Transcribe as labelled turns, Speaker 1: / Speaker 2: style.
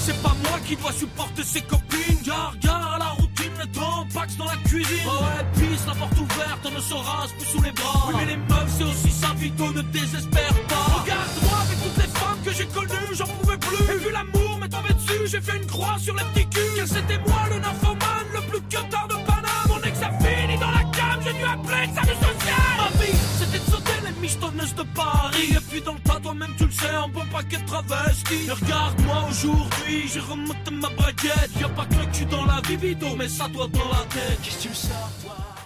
Speaker 1: c'est pas moi qui dois supporter ses copines. Gare à la routine, le temps pax dans la cuisine. Oh ouais, pisse, la porte ouverte, on ne se rase plus sous les bras. Oui mais les meufs c'est aussi ça, Vito, ne désespère pas. Regarde-moi avec toutes les femmes que j'ai connues, j'en pouvais plus. Et vu l'amour m'est tombé dessus, j'ai fait une croix sur les petits culs. Car c'était moi le nymphomane, le plus cutard de Paname. Mon ex a fini dans la cam, j'ai dû appeler le salut social. Ma vie, c'était de sauter les michetonneuses de Paris. Et puis dans le tas, toi-même tu le sais, un bon paquet de travestis. Et regarde-moi aujourd'hui, j'ai remonté ma braguette. Y'a pas que le cul dans la vie, Vito, mais ça toi dans la tête. Qu'est-ce que tu me sors, toi?